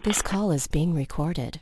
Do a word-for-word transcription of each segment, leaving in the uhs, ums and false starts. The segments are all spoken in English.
This call is being recorded.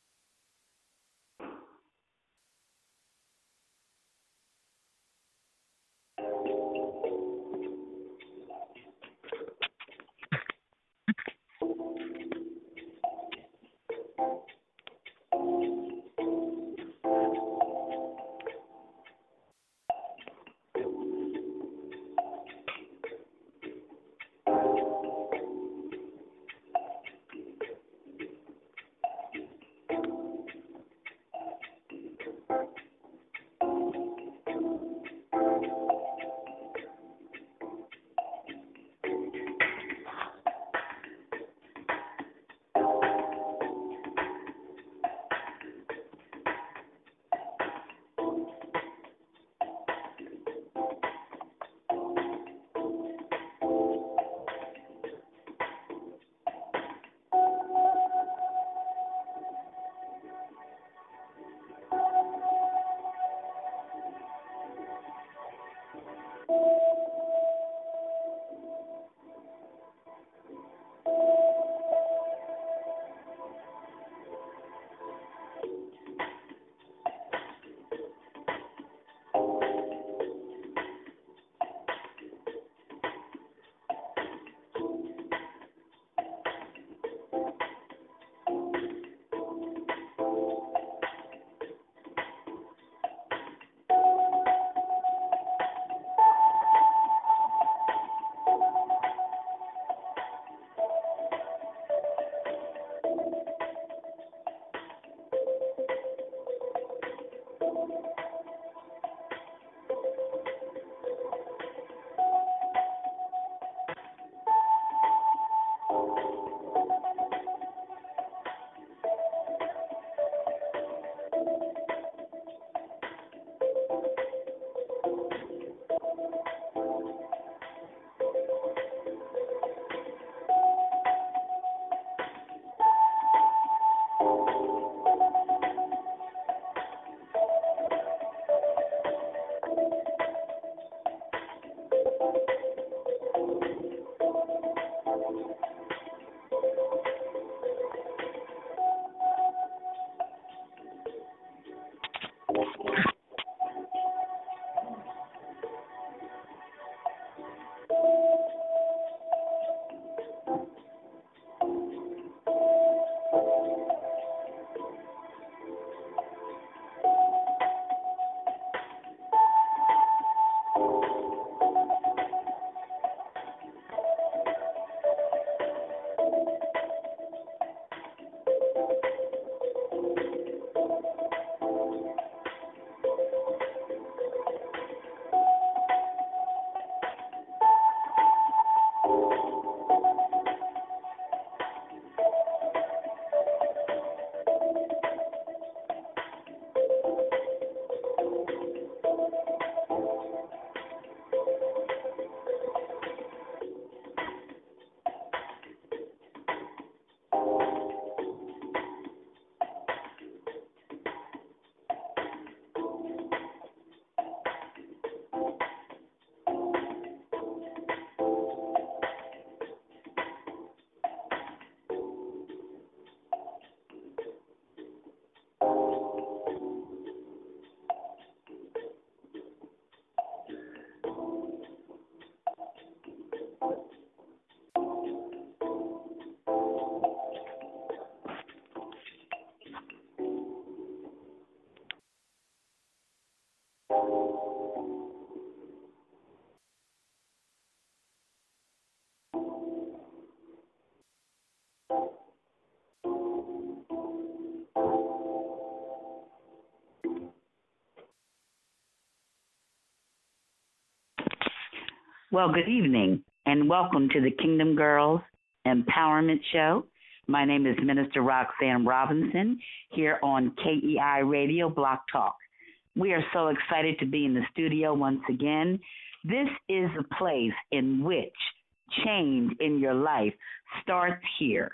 Well, good evening, and welcome to the Kingdom Girls Empowerment Show. My name is Minister Roxanne Robinson here on K E I Radio Block Talk. We are so excited to be in the studio once again. This is a place in which change in your life starts here.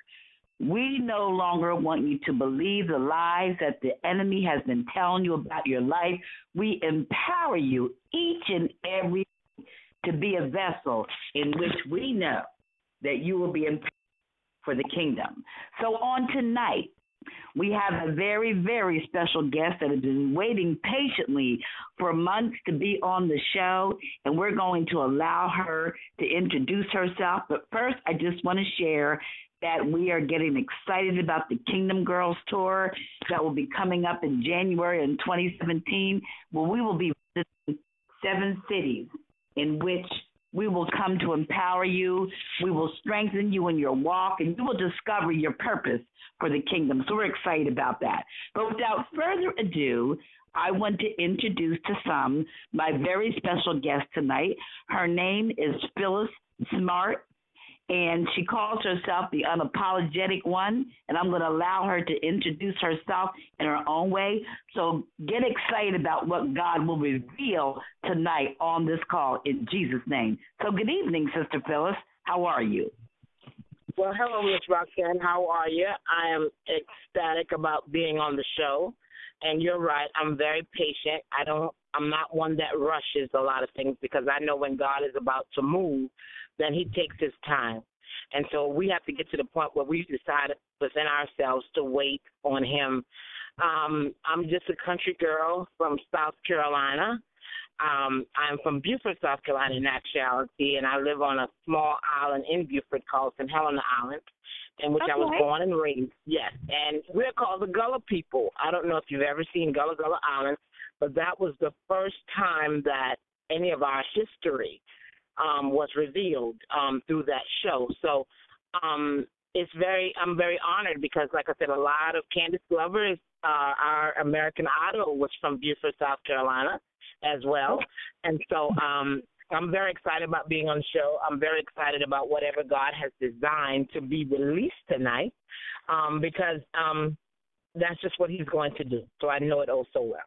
We no longer want you to believe the lies that the enemy has been telling you about your life. We empower you each and every to be a vessel in which we know that you will be empowered for the kingdom. So on tonight, we have a very, very special guest that has been waiting patiently for months to be on the show, and we're going to allow her to introduce herself. But first, I just want to share that we are getting excited about the Kingdom Girls Tour that will be coming up in January in twenty seventeen, where we will be visiting seven cities in which we will come to empower you. We will strengthen you in your walk, and you will discover your purpose for the kingdom. So we're excited about that. But without further ado, I want to introduce to some my very special guest tonight. Her name is Phyllis Smart, and she calls herself the Unapologetic One, and I'm going to allow her to introduce herself in her own way. So get excited about what God will reveal tonight on this call in Jesus' name. So good evening, Sister Phyllis. How are you? Well, hello, Miss Roxanne. How are you? I am ecstatic about being on the show, and you're right. I'm very patient. I don't. I'm not one that rushes a lot of things because I know when God is about to move, then he takes his time. And so we have to get to the point where we decide within ourselves to wait on him. Um, I'm just a country girl from South Carolina. Um, I'm from Beaufort, South Carolina in actuality, and I live on a small island in Beaufort called Saint Helena Island, in which okay. I was born and raised. Yes, and we're called the Gullah people. I don't know if you've ever seen Gullah Gullah Island, but that was the first time that any of our history Um, was revealed um, through that show. So um, it's very, I'm very honored because, like I said, a lot of Candace Glover, is, uh, our American Idol, was from Beaufort, South Carolina as well. And so um, I'm very excited about being on the show. I'm very excited about whatever God has designed to be released tonight um, because um, that's just what he's going to do. So I know it oh so well.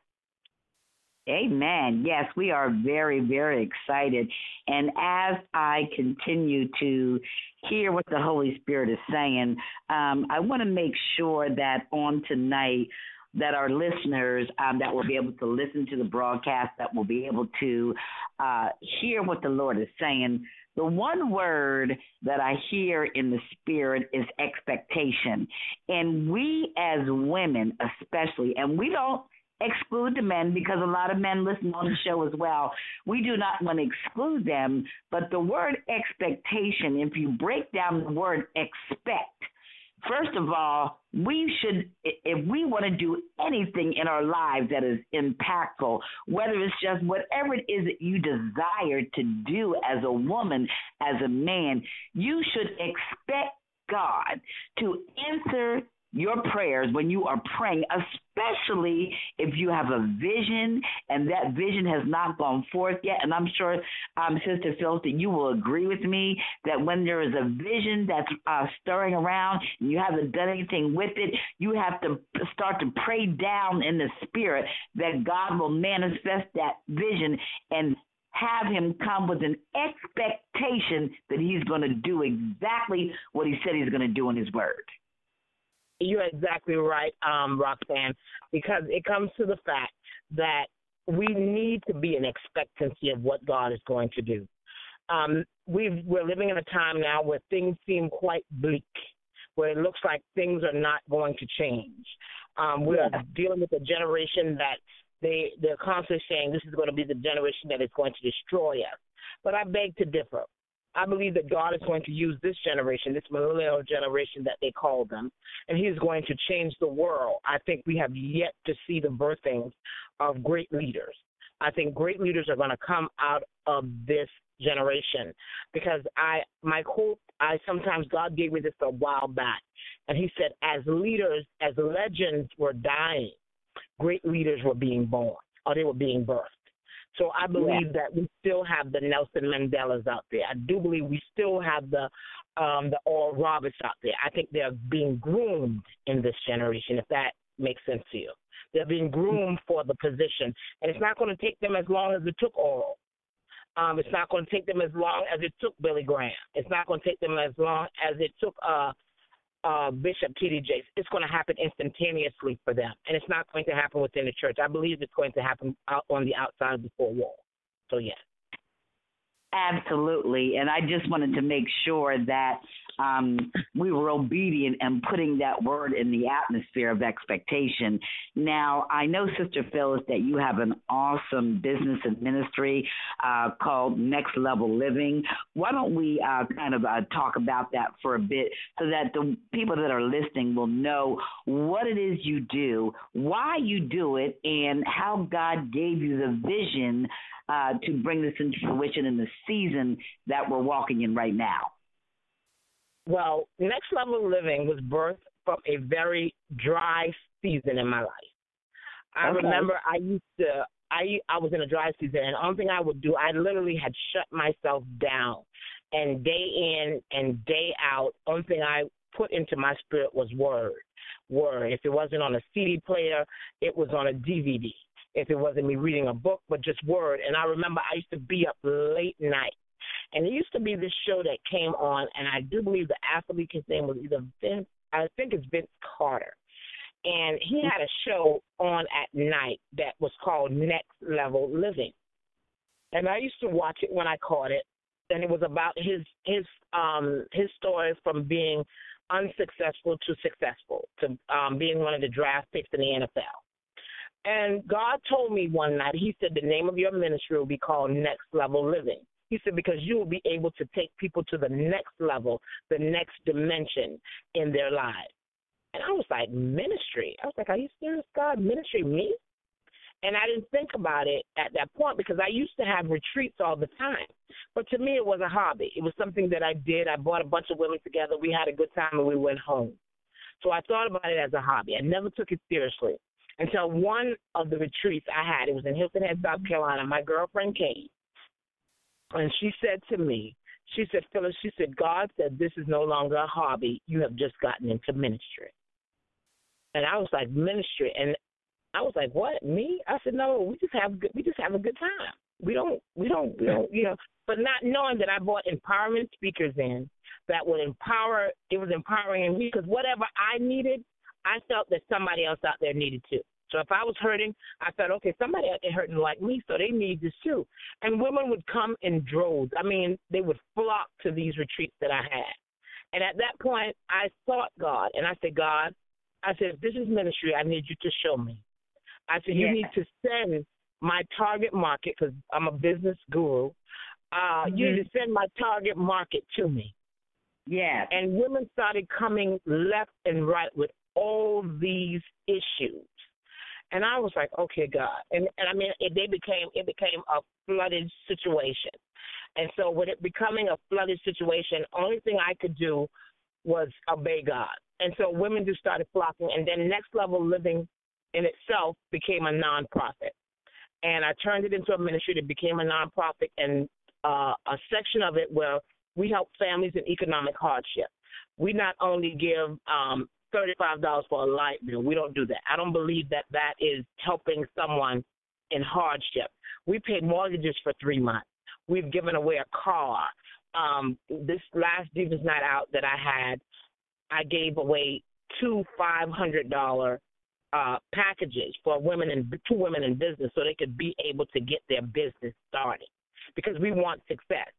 Amen. Yes, we are very, very excited. And as I continue to hear what the Holy Spirit is saying, um, I want to make sure that on tonight that our listeners um, that will be able to listen to the broadcast, that will be able to uh, hear what the Lord is saying. The one word that I hear in the spirit is expectation. And we as women especially, and we don't exclude the men because a lot of men listen on the show as well. We do not want to exclude them, but the word expectation, if you break down the word expect, first of all, we should, if we want to do anything in our lives that is impactful, whether it's just whatever it is that you desire to do as a woman, as a man, you should expect God to answer your prayers when you are praying, especially if you have a vision and that vision has not gone forth yet. And I'm sure, um, Sister Phyllis, that you will agree with me that when there is a vision that's uh, stirring around and you haven't done anything with it, you have to start to pray down in the spirit that God will manifest that vision and have him come with an expectation that he's going to do exactly what he said he's going to do in his word. You're exactly right, um, Roxanne, because it comes to the fact that we need to be in expectancy of what God is going to do. Um, we've, we're living in a time now where things seem quite bleak, where it looks like things are not going to change. Um, we're yeah. dealing with a generation that they, they're constantly saying this is going to be the generation that is going to destroy us. But I beg to differ. I believe that God is going to use this generation, this millennial generation that they call them, and he's going to change the world. I think we have yet to see the birthings of great leaders. I think great leaders are going to come out of this generation because I, my quote, I sometimes, God gave me this a while back, and he said, as leaders, as legends were dying, great leaders were being born, or they were being birthed. So I believe yeah. that we still have the Nelson Mandelas out there. I do believe we still have the um, the Oral Roberts out there. I think they're being groomed in this generation, if that makes sense to you. They're being groomed for the position. And it's not going to take them as long as it took Oral. Um, it's not going to take them as long as it took Billy Graham. It's not going to take them as long as it took uh, uh, Bishop T D Jakes. It's going to happen instantaneously for them, and it's not going to happen within the church. I believe it's going to happen out on the outside of the four walls. So, yes. Absolutely. And I just wanted to make sure that um, we were obedient and putting that word in the atmosphere of expectation. Now, I know, Sister Phyllis, that you have an awesome business and ministry uh, called Next Level Living. Why don't we uh, kind of uh, talk about that for a bit so that the people that are listening will know what it is you do, why you do it, and how God gave you the vision uh, to bring this into fruition in the season that we're walking in right now. Well, Next Level Living was birthed from a very dry season in my life. I Okay. remember I used to, I, I was in a dry season, and the only thing I would do, I literally had shut myself down. And day in and day out, only thing I put into my spirit was word. Word. If it wasn't on a C D player, it was on a D V D. If it wasn't me reading a book, but just word. And I remember I used to be up late night. And there used to be this show that came on, and I do believe the athlete, his name was either Vince, I think it's Vince Carter. And he had a show on at night that was called Next Level Living. And I used to watch it when I caught it. And it was about his his um his story from being unsuccessful to successful, to um, being one of the draft picks in the N F L. And God told me one night, he said, the name of your ministry will be called Next Level Living. He said, because you will be able to take people to the next level, the next dimension in their lives. And I was like, ministry? I was like, are you serious, God? Ministry, me? And I didn't think about it at that point because I used to have retreats all the time. But to me, it was a hobby. It was something that I did. I brought a bunch of women together. We had a good time, and we went home. So I thought about it as a hobby. I never took it seriously until one of the retreats I had. It was in Hilton Head, South Carolina. My girlfriend came, and she said to me, she said, Phyllis, she said, God said this is no longer a hobby. You have just gotten into ministry. And I was like, ministry? And I was like, what, me? I said, no, we just have good, we just have a good time. We don't, we don't, we don't, you know, but not knowing that I brought empowerment speakers in that would empower, it was empowering me because whatever I needed, I felt that somebody else out there needed too. So if I was hurting, I thought, okay, somebody out there hurting like me, so they need this too. And women would come in droves. I mean, they would flock to these retreats that I had. And at that point, I sought God, and I said, God, I said, if this is ministry, I need you to show me. I said, you Yeah. need to send my target market, because I'm a business guru, uh, mm-hmm. you need to send my target market to me. Yeah. And women started coming left and right with all these issues. And I was like, okay, God. And, and I mean, it, they became, it became a flooded situation. And so with it becoming a flooded situation, only thing I could do was obey God. And so women just started flocking. And then Next Level Living in itself became a nonprofit. And I turned it into a ministry that became a nonprofit, and uh, a section of it where we help families in economic hardship. We not only give um, thirty-five dollars for a light bill. We don't do that. I don't believe that that is helping someone in hardship. We paid mortgages for three months. We've given away a car. Um, this last Divas Night Out that I had, I gave away two five hundred dollars uh, packages for women in two women in business so they could be able to get their business started because we want success.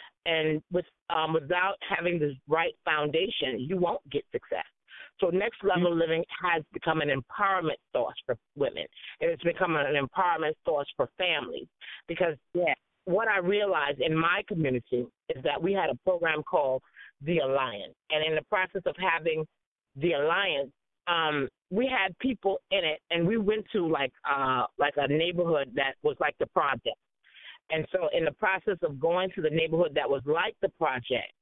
And with um, without having the right foundation, you won't get success. So Next Level Living has become an empowerment source for women, and it's become an empowerment source for families because yeah, what I realized in my community is that we had a program called The Alliance, and in the process of having The Alliance, um, we had people in it, and we went to like uh, like a neighborhood that was like the project. And so in the process of going to the neighborhood that was like the project,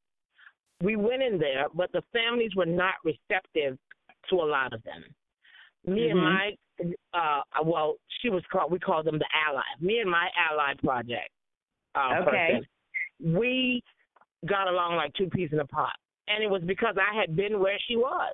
we went in there, but the families were not receptive to a lot of them. Me mm-hmm. and my, uh, well, she was called, we called them the Ally. Me and my Ally project uh, okay. person, we got along like two peas in a pot. And it was because I had been where she was.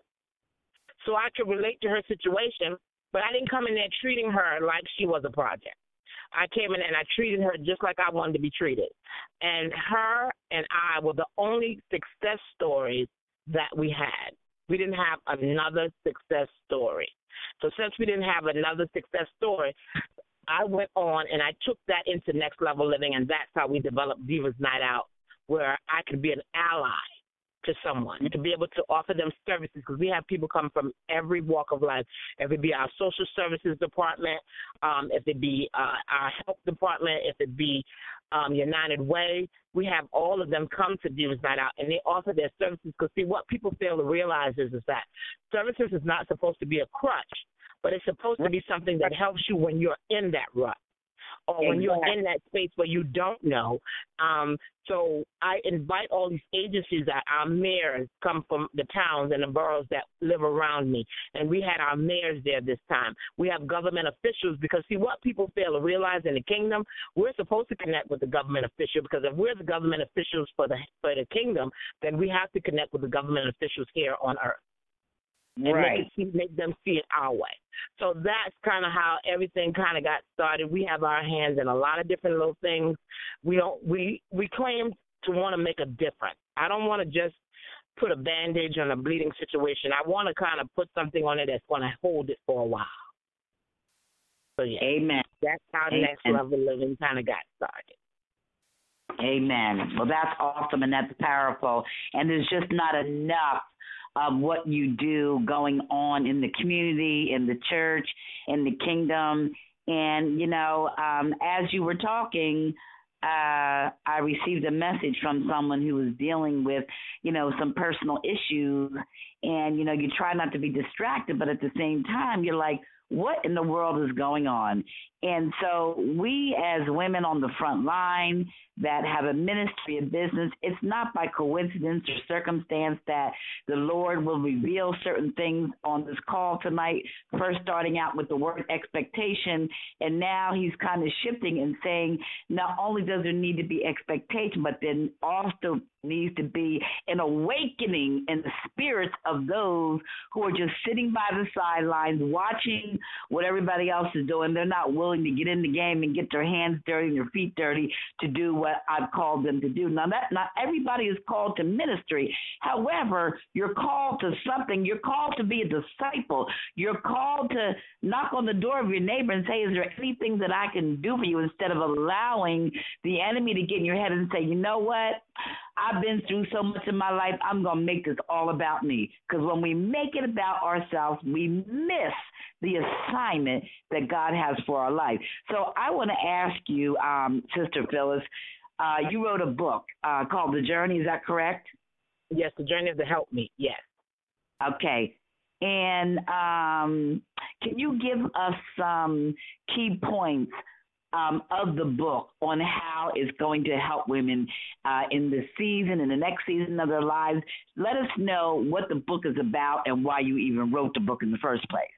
So I could relate to her situation, but I didn't come in there treating her like she was a project. I came in and I treated her just like I wanted to be treated. And her and I were the only success stories that we had. We didn't have another success story. So since we didn't have another success story, I went on and I took that into Next Level Living, and that's how we developed Divas Night Out, where I could be an ally to someone, to be able to offer them services, because we have people come from every walk of life. If it be our social services department, um, if it be uh, our health department, if it be um, United Way, we have all of them come to Divas Night Out, and they offer their services. Because, see, what people fail to realize is, is that services is not supposed to be a crutch, but it's supposed to be something that helps you when you're in that rut, or when you're in that space where you don't know. Um, so I invite all these agencies that our mayors come from the towns and the boroughs that live around me, and we had our mayors there this time. We have government officials, because, see, what people fail to realize in the kingdom, we're supposed to connect with the government official, because if we're the government officials for the for the kingdom, then we have to connect with the government officials here on earth. And right. make, it, make them see it our way. So that's kind of how everything kind of got started. We have our hands in a lot of different little things. We don't. We we claim to want to make a difference. I don't want to just put a bandage on a bleeding situation. I want to kind of put something on it that's going to hold it for a while. So yeah, amen. That's how Amen. Next Level Living kind of got started. Amen. Well, that's awesome, and that's powerful. And there's just not enough of what you do going on in the community, in the church, in the kingdom. And, you know, um, as you were talking, uh, I received a message from someone who was dealing with, you know, some personal issues. And, you know, you try not to be distracted, but at the same time, you're like, what in the world is going on? And so we as women on the front line that have a ministry of business, it's not by coincidence or circumstance that the Lord will reveal certain things on this call tonight, first starting out with the word expectation, and now he's kind of shifting and saying not only does there need to be expectation, but then also needs to be an awakening in the spirits of those who are just sitting by the sidelines watching what everybody else is doing. They're not willing to get in the game and get their hands dirty and their feet dirty to do what I've called them to do. Now, that not everybody is called to ministry. However, you're called to something. You're called to be a disciple. You're called to knock on the door of your neighbor and say, is there anything that I can do for you, instead of allowing the enemy to get in your head and say, you know what? I've been through so much in my life, I'm going to make this all about me. Because when we make it about ourselves, we miss the assignment that God has for our life. So I want to ask you, um, Sister Phyllis, uh, you wrote a book uh, called The Journey, is that correct? Yes, The Journey of the Helpmeet, yes. Okay. And um, can you give us some key points Um, of the book on how it's going to help women uh, in this season and the next season of their lives? Let us know what the book is about and why you even wrote the book in the first place.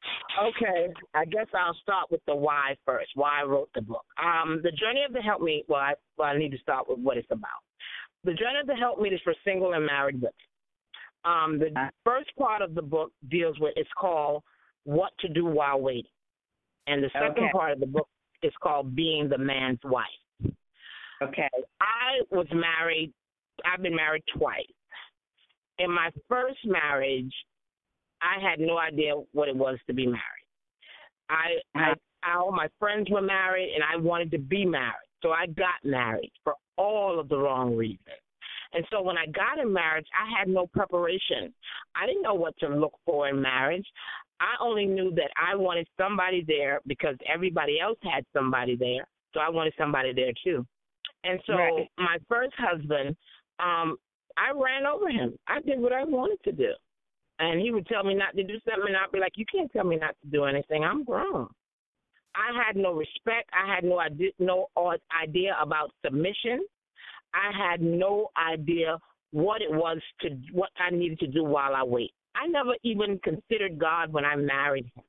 Okay, I guess I'll start with the why first, why I wrote the book. Um, the Journey of the Helpmeet, well I, well, I need to start with what it's about. The Journey of the Helpmeet is for single and married women. Um, the uh, first part of the book deals with, it's called What to Do While Waiting. And the second okay. part of the book is called Being the Man's Wife. Okay. I was married, I've been married twice. In my first marriage, I had no idea what it was to be married. I, I, all my friends were married, and I wanted to be married. So I got married for all of the wrong reasons. And so when I got in marriage, I had no preparation. I didn't know what to look for in marriage. I only knew that I wanted somebody there because everybody else had somebody there, so I wanted somebody there too. And so right. my first husband, um, I ran over him. I did what I wanted to do. And he would tell me not to do something, and I'd be like, you can't tell me not to do anything. I'm grown. I had no respect. I had no idea, no idea about submission. I had no idea what it was to what I needed to do while I wait. I never even considered God when I married him.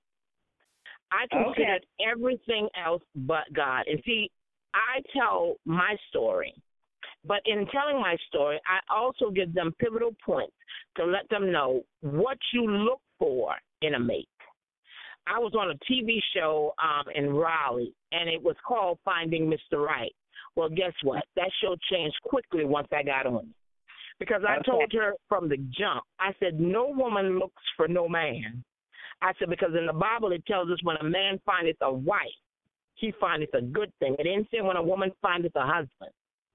I considered okay. everything else but God. And see, I tell my story, but in telling my story, I also give them pivotal points to let them know what you look for in a mate. I was on a T V show um, in Raleigh, and it was called Finding Mister Right. Well, guess what? That show changed quickly once I got on it. Because I okay. told her from the jump, I said, no woman looks for no man. I said, because in the Bible it tells us when a man findeth a wife, he findeth a good thing. It didn't say when a woman findeth a husband.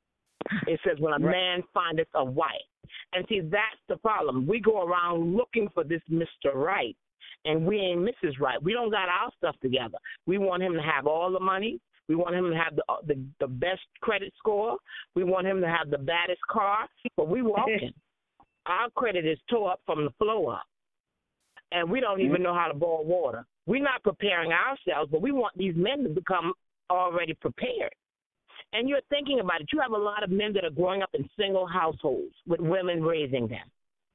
It says when a man findeth a wife. And see, that's the problem. We go around looking for this Mister Right, and we ain't Missus Right. We don't got our stuff together. We want him to have all the money. We want him to have the the, the best credit score. We want him to have the baddest car. But we walking. Our credit is tore up from the flow up. And we don't even know how to boil water. We're not preparing ourselves, but we want these men to become already prepared. And you're thinking about it. You have a lot of men that are growing up in single households with women raising them.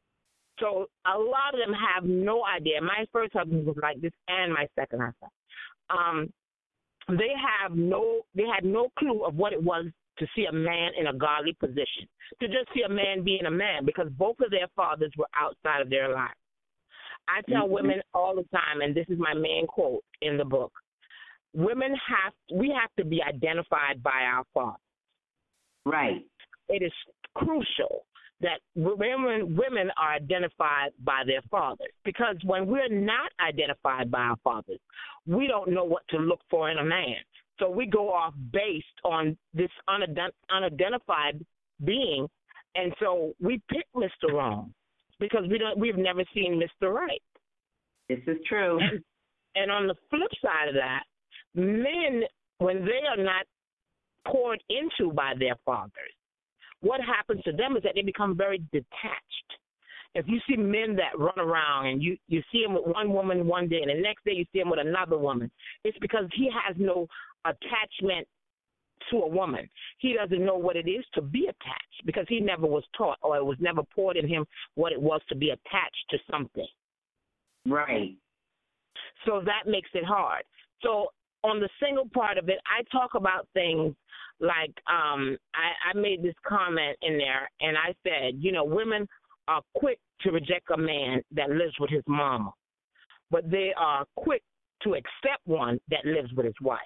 So a lot of them have no idea. My first husband was like this, and my second husband. Um, they have no, they had no clue of what it was to see a man in a godly position, to just see a man being a man, because both of their fathers were outside of their lives. I tell mm-hmm. women all the time, and this is my main quote in the book, women have, we have to be identified by our fathers. Right. It is crucial that women, women are identified by their fathers, because when we're not identified by our fathers, we don't know what to look for in a man. So we go off based on this unident- unidentified being, and so we pick Mister Wrong because we don't, we've never seen Mister Right. This is true. And, and on the flip side of that, men, when they are not poured into by their fathers, what happens to them is that they become very detached. If you see men that run around and you, you see him with one woman one day and the next day you see him with another woman, it's because he has no attachment to a woman. He doesn't know what it is to be attached because he never was taught, or it was never poured in him what it was to be attached to something. Right. So that makes it hard. So on the single part of it, I talk about things like um, I, I made this comment in there, and I said, you know, women are quick to reject a man that lives with his mama, but they are quick to accept one that lives with his wife.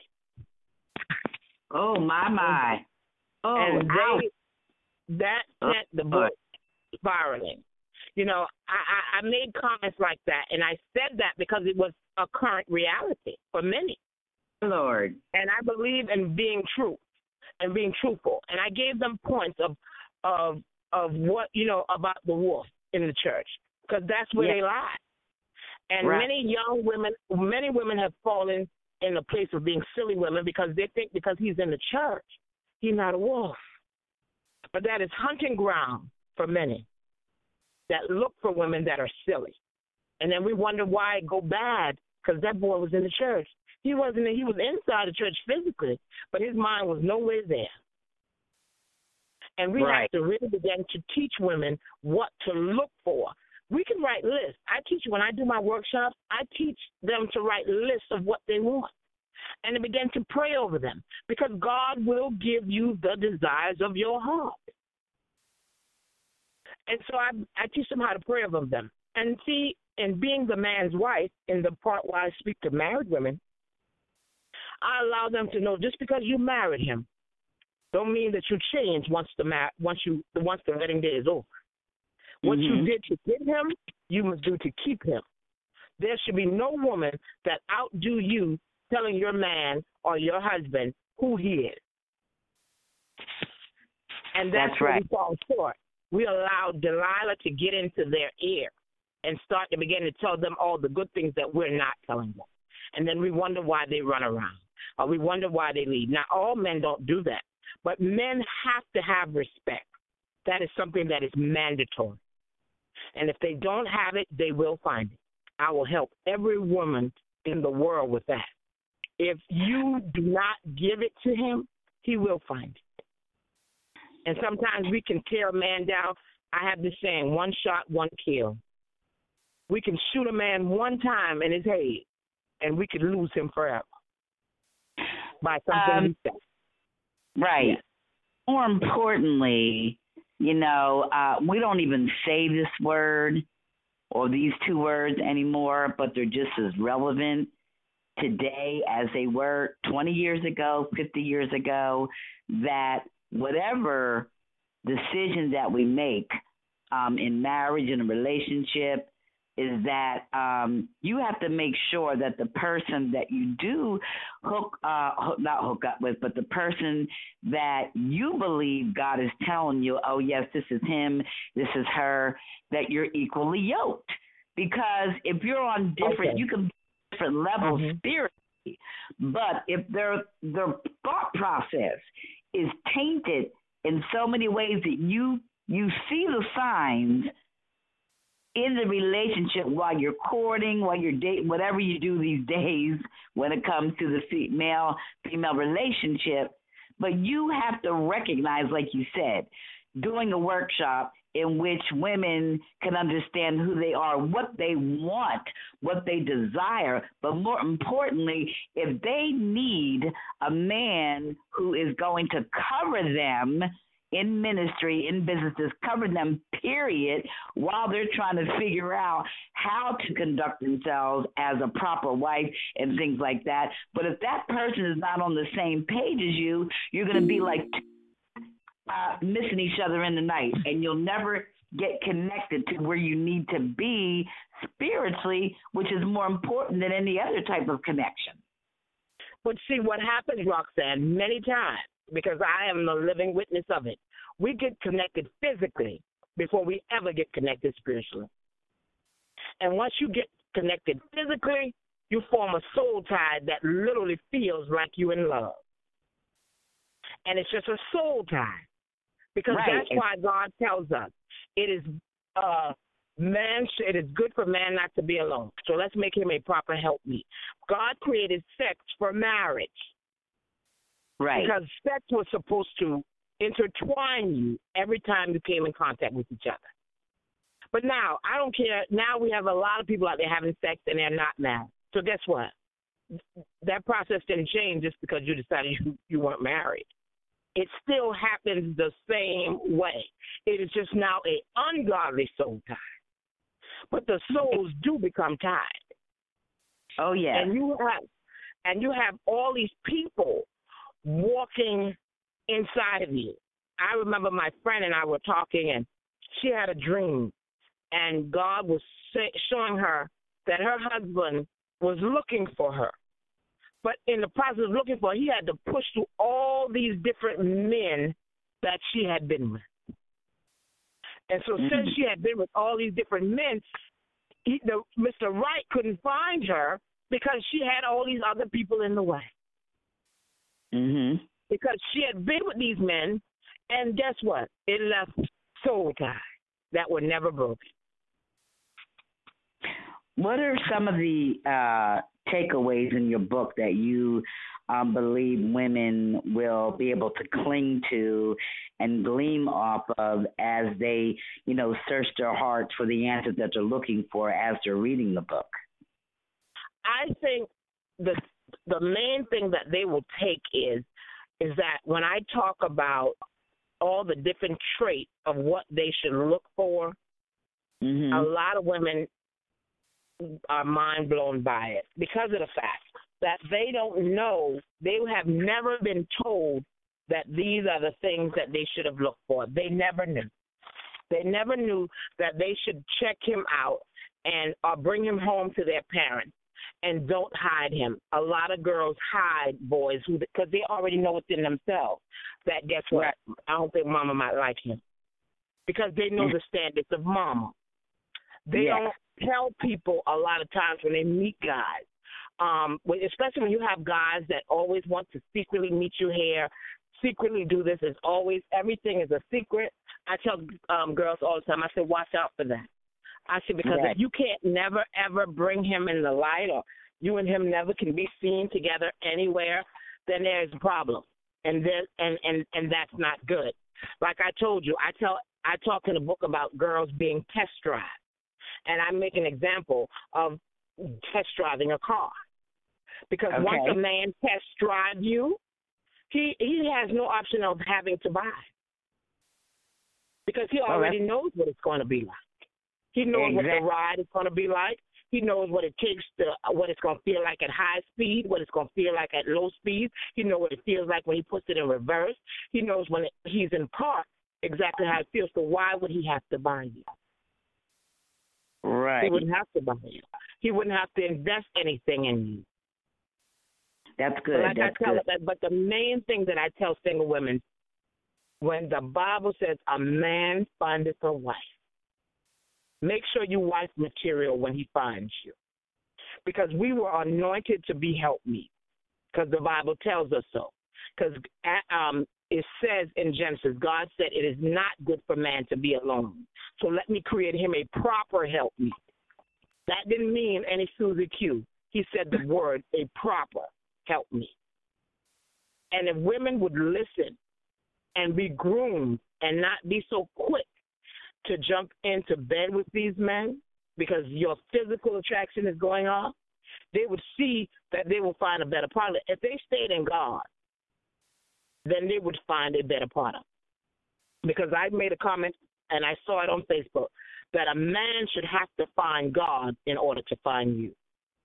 Oh, my, my. Oh, and they, that sent the book spiraling. You know, I, I, I made comments like that, and I said that because it was a current reality for many. Lord. And I believe in being true and being truthful. And I gave them points of of of what, you know, about the wolf in the church, because that's where yeah. they lie. And right. many young women, many women have fallen in the place of being silly women because they think because he's in the church, he's not a wolf. But that is hunting ground for many that look for women that are silly. And then we wonder why it go bad, because that boy was in the church. He wasn't. He was inside the church physically, but his mind was nowhere there. And we right. have to really begin to teach women what to look for. We can write lists. I teach, when I do my workshops, I teach them to write lists of what they want and to begin to pray over them, because God will give you the desires of your heart. And so I, I teach them how to pray over them. And see, in being the man's wife, in the part where I speak to married women, I allow them to know just because you married him don't mean that you change once the mar- once you once the wedding day is over. What mm-hmm. you did to get him, you must do to keep him. There should be no woman that outdo you telling your man or your husband who he is. And that's, that's where right. we fall short. We allow Delilah to get into their ear and start to begin to tell them all the good things that we're not telling them. And then we wonder why they run around, or we wonder why they leave. Now, all men don't do that, but men have to have respect. That is something that is mandatory. And if they don't have it, they will find it. I will help every woman in the world with that. If you do not give it to him, he will find it. And sometimes we can tear a man down. I have this saying, one shot, one kill. We can shoot a man one time in his head, and we could lose him forever by something um, he said. Right. Yes. More importantly, you know, uh, we don't even say this word or these two words anymore, but they're just as relevant today as they were twenty years ago, fifty years ago, that whatever decisions that we make um, in marriage, in a relationship, is that um, you have to make sure that the person that you do hook, uh, hook, not hook up with, but the person that you believe God is telling you, oh, yes, this is him, this is her, that you're equally yoked. Because if you're on different, Okay. you can be different levels Mhm. spiritually, but if their their thought process is tainted in so many ways that you you see the signs in the relationship while you're courting, while you're dating, whatever you do these days when it comes to the female female relationship, but you have to recognize, like you said, doing a workshop in which women can understand who they are, what they want, what they desire, but more importantly, if they need a man who is going to cover them in ministry, in businesses, cover them, period, while they're trying to figure out how to conduct themselves as a proper wife and things like that. But if that person is not on the same page as you, you're going to be like uh, missing each other in the night, and you'll never get connected to where you need to be spiritually, which is more important than any other type of connection. But see, what happens, Roxanne, many times, because I am the living witness of it, we get connected physically before we ever get connected spiritually. And once you get connected physically, you form a soul tie that literally feels like you're in love. And it's just a soul tie. Because Right. that's why God tells us it is uh, man. It is good for man not to be alone. So let's make him a proper helpmeet. God created sex for marriage. Right. Because sex was supposed to intertwine you every time you came in contact with each other. But now, I don't care. Now we have a lot of people out there having sex and they're not married. So guess what? That process didn't change just because you decided you, you weren't married. It still happens the same way. It is just now a ungodly soul tie. But the souls do become tied. Oh, yeah. And you have and you have all these people walking inside of you. I remember my friend and I were talking, and she had a dream, and God was showing her that her husband was looking for her. But in the process of looking for her, he had to push through all these different men that she had been with. And so mm-hmm. since she had been with all these different men, he, the, Mister Right couldn't find her because she had all these other people in the way. Mm-hmm. Because she had been with these men, and guess what? It left soul ties that were never broken. What are some of the uh, takeaways in your book that you um, believe women will be able to cling to and gleam off of as they, you know, search their hearts for the answers that they're looking for as they're reading the book? I think the the main thing that they will take is is that when I talk about all the different traits of what they should look for, mm-hmm. a lot of women are mind blown by it because of the fact that they don't know, they have never been told that these are the things that they should have looked for. They never knew. They never knew that they should check him out and or bring him home to their parents and don't hide him. A lot of girls hide boys who because they already know within themselves that guess what? Right. I don't think mama might like him because they know the standards of mama. They yeah. don't tell people a lot of times when they meet guys, um, especially when you have guys that always want to secretly meet you here, secretly do this. It's always, everything is a secret. I tell um, girls all the time, I say, watch out for that. I said, because right. if you can't never, ever bring him in the light or you and him never can be seen together anywhere, then there's a problem. And there, and, and, and that's not good. Like I told you, I tell I talk in a book about girls being test drive. And I make an example of test driving a car. Because okay. once a man test drives you, he he has no option of having to buy. Because he already oh, knows what it's going to be like. He knows exactly. what the ride is going to be like. He knows what it takes to, what it's going to feel like at high speed, what it's going to feel like at low speed. He knows what it feels like when he puts it in reverse. He knows when it, he's in park exactly how it feels. So why would he have to buy you? Right. He wouldn't have to buy you. He wouldn't have to invest anything in you. That's good. But like That's I tell good. It, but the main thing that I tell single women, when the Bible says a man findeth a wife, make sure you wife material when he finds you. Because we were anointed to be helpmeet, because the Bible tells us so. Because um, it says in Genesis, God said it is not good for man to be alone. So let me create him a proper helpmeet. That didn't mean any Susie Q. He said the word a proper helpmeet. And if women would listen and be groomed and not be so quick to jump into bed with these men because your physical attraction is going on, they would see that they will find a better partner. If they stayed in God, then they would find a better partner. Because I made a comment, and I saw it on Facebook, that a man should have to find God in order to find you.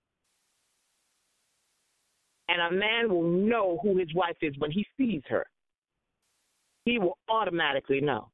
And a man will know who his wife is when he sees her. He will automatically know.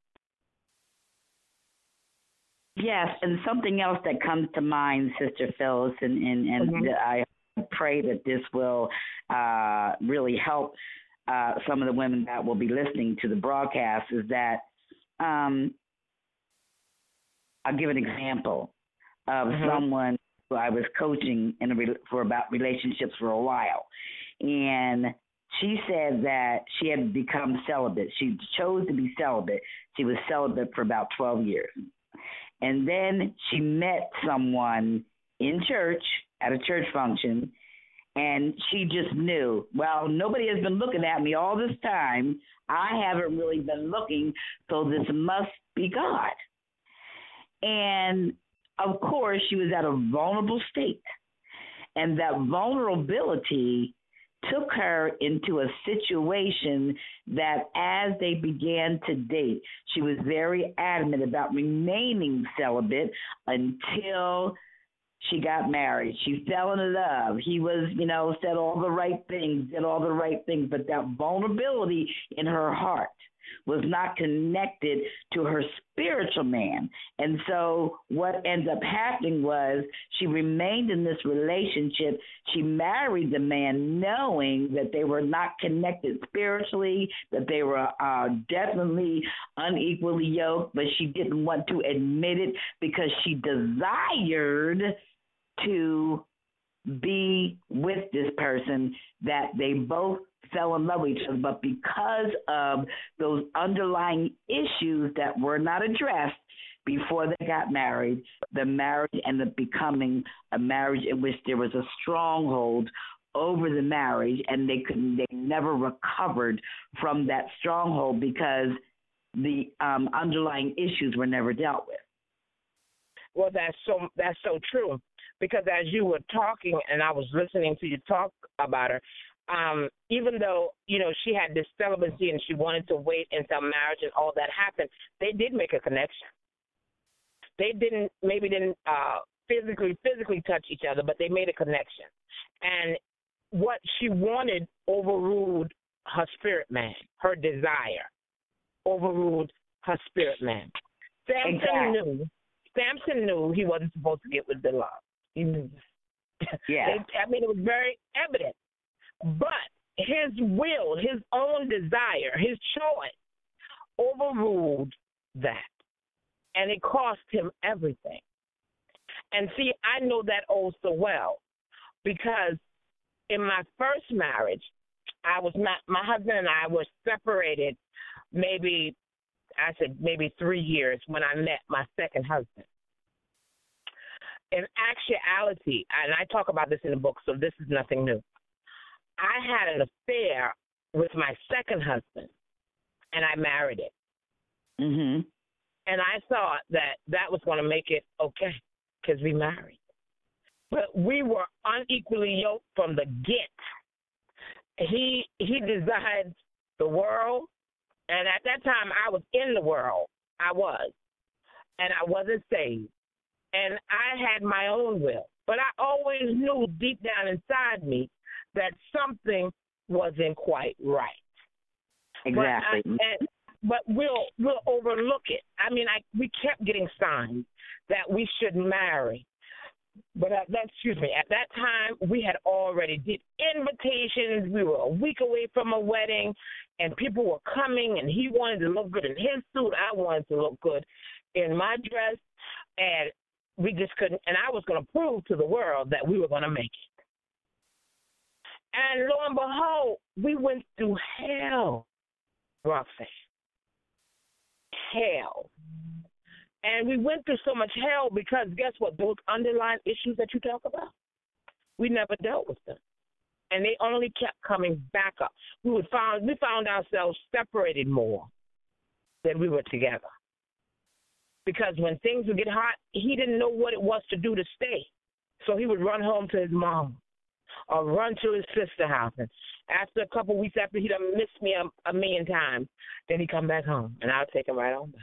Yes, and something else that comes to mind, Sister Phyllis, and, and, and Mm-hmm. I pray that this will uh, really help uh, some of the women that will be listening to the broadcast, is that um, I'll give an example of Mm-hmm. someone who I was coaching in a, for about relationships for a while. And she said that she had become celibate. She chose to be celibate. She was celibate for about twelve years. And then she met someone in church, at a church function, and she just knew, well, nobody has been looking at me all this time. I haven't really been looking, so this must be God. And, of course, she was at a vulnerable state. And that vulnerability took her into a situation that as they began to date, she was very adamant about remaining celibate until she got married. She fell in love. He was, you know, said all the right things, did all the right things, but that vulnerability in her heart was not connected to her spiritual man. And so what ended up happening was she remained in this relationship. She married the man knowing that they were not connected spiritually, that they were uh, definitely unequally yoked, but she didn't want to admit it because she desired to be with this person that they both fell in love with each other, but because of those underlying issues that were not addressed before they got married, the marriage ended up becoming a marriage in which there was a stronghold over the marriage, and they couldn't, they never recovered from that stronghold because the um, underlying issues were never dealt with. Well, that's so that's so true. Because as you were talking and I was listening to you talk about her, um, even though, you know, she had this celibacy and she wanted to wait until marriage and all that happened, they did make a connection. They didn't, maybe didn't uh, physically, physically touch each other, but they made a connection. And what she wanted overruled her spirit man, her desire overruled her spirit man. Samson Exactly. knew, Samson knew he wasn't supposed to get with Delilah. He knew. Yeah. I mean, it was very evident. But his will, his own desire, his choice overruled that. And it cost him everything. And see, I know that oh so well because in my first marriage, I was not, my husband and I were separated maybe, I said maybe three years when I met my second husband. In actuality, and I talk about this in the book, so this is nothing new. I had an affair with my second husband, and I married it. Mm-hmm. And I thought that that was going to make it okay because we married. But we were unequally yoked from the get. He he desired the world, and at that time I was in the world. I was, and I wasn't saved. And I had my own will. But I always knew deep down inside me that something wasn't quite right. Exactly. But, I, and, but we'll we'll overlook it. I mean, I we kept getting signs that we should marry. But at that, excuse me, at that time, we had already did invitations. We were a week away from a wedding, and people were coming, and he wanted to look good in his suit. I wanted to look good in my dress, and we just couldn't. And I was going to prove to the world that we were going to make it. And lo and behold, we went through hell, Roxanne. Hell. And we went through so much hell because guess what? Those underlying issues that you talk about, we never dealt with them. And they only kept coming back up. We would found we found ourselves separated more than we were together. Because when things would get hot, he didn't know what it was to do to stay. So he would run home to his mom or run to his sister's house. And after a couple of weeks after he'd done missed me a, a million times, then he'd come back home, and I'd take him right on back.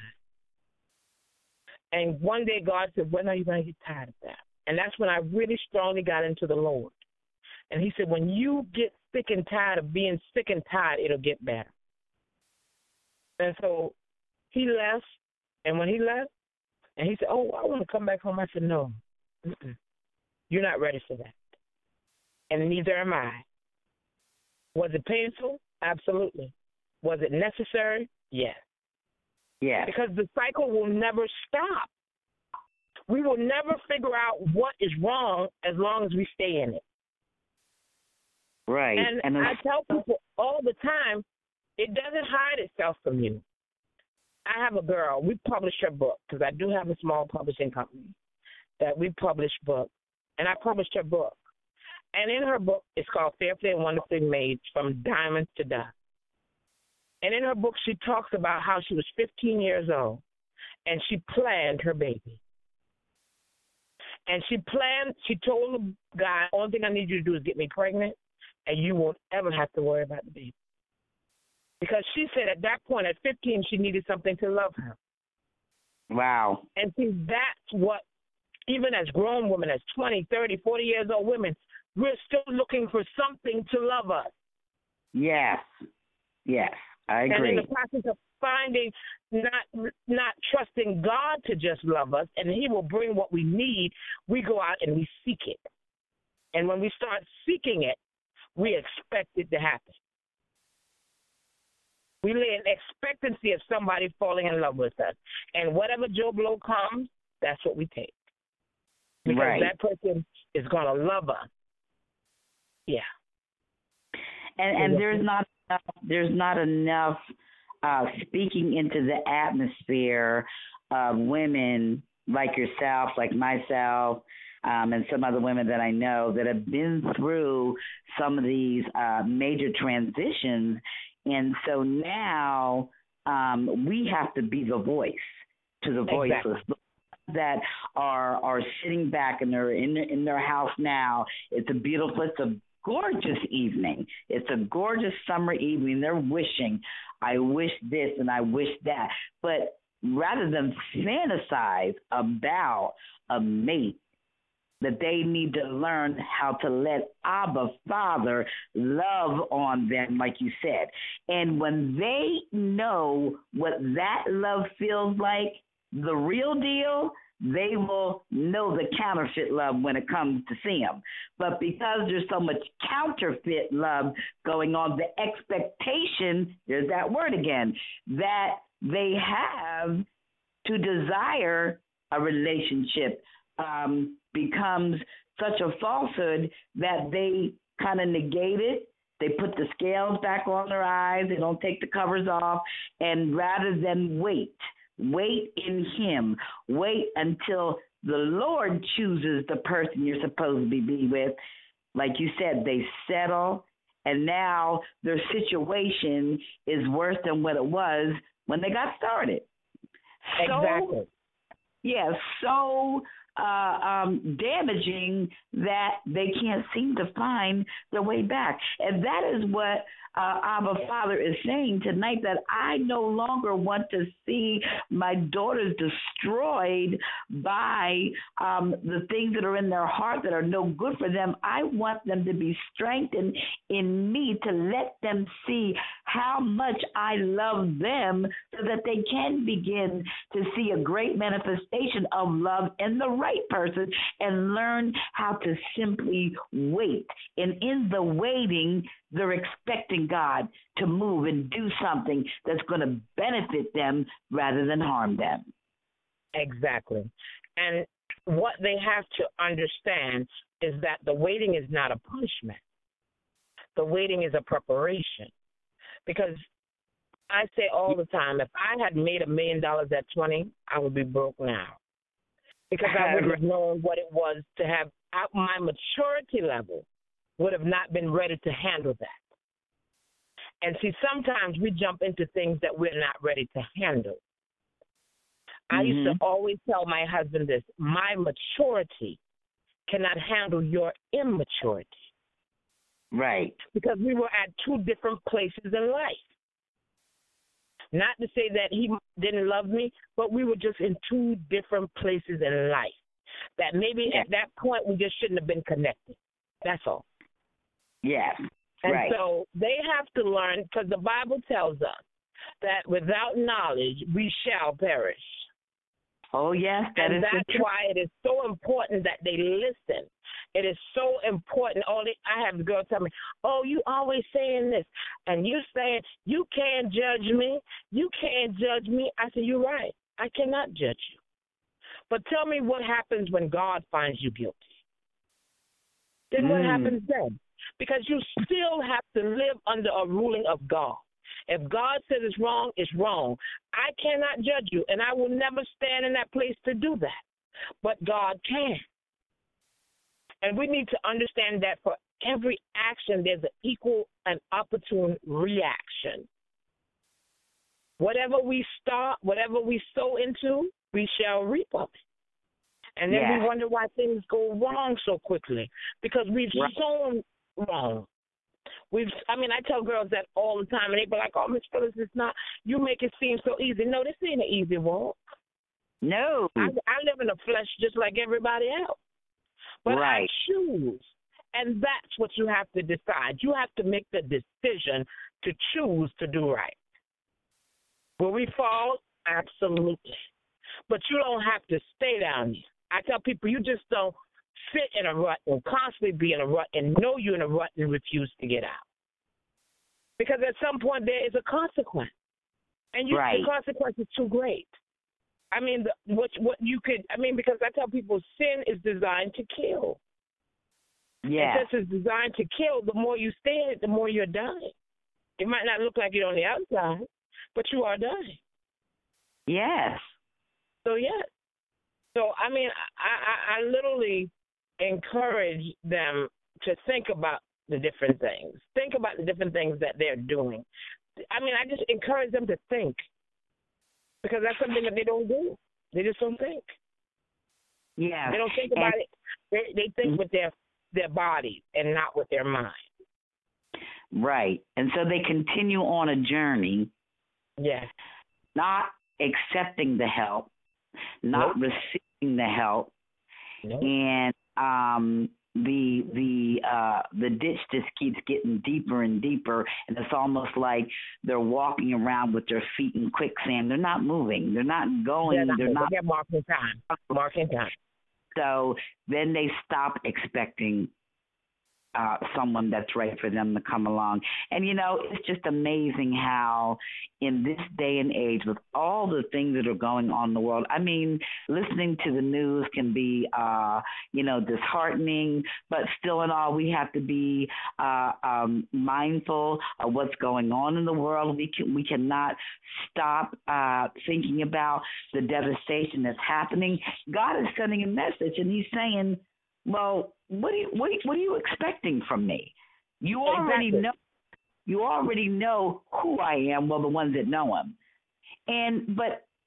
And one day God said, when are you going to get tired of that? And that's when I really strongly got into the Lord. And he said, when you get sick and tired of being sick and tired, it'll get better. And so he left, and when he left, and he said, oh, I want to come back home. I said, no, mm-mm. You're not ready for that. And neither am I. Was it painful? Absolutely. Was it necessary? Yes. Yeah. Because the cycle will never stop. We will never figure out what is wrong as long as we stay in it. Right. And, and I tell people all the time, it doesn't hide itself from you. I have a girl. We publish her book because I do have a small publishing company that we publish books. And I published her book. And in her book, it's called Fearfully and Wonderfully Made, From Diamonds to Dust. And in her book, she talks about how she was fifteen years old, and she planned her baby. And she planned, she told the guy, only thing I need you to do is get me pregnant, and you won't ever have to worry about the baby. Because she said at that point, at fifteen, she needed something to love her. Wow. And see, that's what, even as grown women, as twenty, thirty, forty years old women, we're still looking for something to love us. Yes. Yes. I agree. And in the process of finding, not not trusting God to just love us, and he will bring what we need, we go out and we seek it. And when we start seeking it, we expect it to happen. We lay an expectancy of somebody falling in love with us. And whatever Joe Blow comes, that's what we take. Because right. that person is going to love us. Yeah. And and there's not enough, there's not enough uh, speaking into the atmosphere of women like yourself, like myself, um, and some other women that I know that have been through some of these uh, major transitions. And so now um, we have to be the voice to the voiceless. Exactly. That are are sitting back and they're in in their house now. It's a beautiful, it's a gorgeous evening. It's a gorgeous summer evening. They're wishing, I wish this and I wish that. But rather than fantasize about a mate, that they need to learn how to let Abba Father love on them, like you said. And when they know what that love feels like, the real deal, they will know the counterfeit love when it comes to see them. But because there's so much counterfeit love going on, the expectation, there's that word again, that they have to desire a relationship um, becomes such a falsehood that they kind of negate it. They put the scales back on their eyes. They don't take the covers off. And rather than wait, wait in him. Wait until the Lord chooses the person you're supposed to be with. Like you said, they settle, and now their situation is worse than what it was when they got started. Exactly. So, yeah, so uh, um, damaging that they can't seem to find their way back. And that is what uh, Abba Father is saying tonight, that I no longer want to see my daughters destroyed by um, the things that are in their heart that are no good for them. I want them to be strengthened in me, to let them see how much I love them, so that they can begin to see a great manifestation of love in the right person and learn how to simply wait. And in the waiting, they're expecting God to move and do something that's going to benefit them rather than harm them. Exactly. And what they have to understand is that the waiting is not a punishment. The waiting is a preparation. Because I say all the time, if I had made a million dollars at twenty, I would be broke now. Because I would have known what it was to have, my maturity level would have not been ready to handle that. And see, sometimes we jump into things that we're not ready to handle. Mm-hmm. I used to always tell my husband this: my maturity cannot handle your immaturity. Right. Because we were at two different places in life. Not to say that he didn't love me, but we were just in two different places in life. That maybe yeah. at that point we just shouldn't have been connected. That's all. Yes. And right. so they have to learn, because the Bible tells us that without knowledge we shall perish. Oh, yes, that and is that's why it is so important that they listen. It is so important. All they, I have the girl tell me, oh, you always saying this, and you saying you can't judge me. You can't judge me. I said, you're right. I cannot judge you. But tell me what happens when God finds you guilty. Then mm. what happens then? Because you still have to live under a ruling of God. If God says it's wrong, it's wrong. I cannot judge you, and I will never stand in that place to do that. But God can. And we need to understand that for every action, there's an equal and opportune reaction. Whatever we start, whatever we sow into, we shall reap of it. And then yeah. we wonder why things go wrong so quickly, because we've right. sown wrong. We've, I mean, I tell girls that all the time, and they be like, oh, Miss Phyllis, it's not, you make it seem so easy. No, this ain't an easy walk. No. I, I live in the flesh just like everybody else. But right. I choose, and that's what you have to decide. You have to make the decision to choose to do right. Will we fall? Absolutely. But you don't have to stay down there. I tell people, you just don't sit in a rut and constantly be in a rut and know you're in a rut and refuse to get out. Because at some point there is a consequence. And you, right. the consequence is too great. I mean, the, what what you could, I mean, because I tell people sin is designed to kill. Yeah. And since it's designed to kill, the more you stay in it, the more you're dying. It might not look like you're on the outside, but you are dying. Yes. So, yes. So, I mean, I, I, I literally encourage them to think about the different things. Think about the different things that they're doing. I mean, I just encourage them to think, because that's something that they don't do. They just don't think. Yeah. They don't think about and, it. They, they think mm-hmm. with their, their body and not with their mind. Right. And so they continue on a journey. Yeah. Not accepting the help, not nope. receiving the help, nope. and um, the the uh, the ditch just keeps getting deeper and deeper, and it's almost like they're walking around with their feet in quicksand. They're not moving. They're not going. They're not. They're not They're marking time. Marking time. So then they stop expecting Uh, someone that's right for them to come along. And, you know, it's just amazing how in this day and age, with all the things that are going on in the world, I mean, listening to the news can be, uh, you know, disheartening, but still in all, we have to be uh, um, mindful of what's going on in the world. We can, we cannot stop uh, thinking about the devastation that's happening. God is sending a message, and he's saying, well, what do you what, what are you expecting from me? You already exactly. know you already know who I am. Well, the ones that know him, and but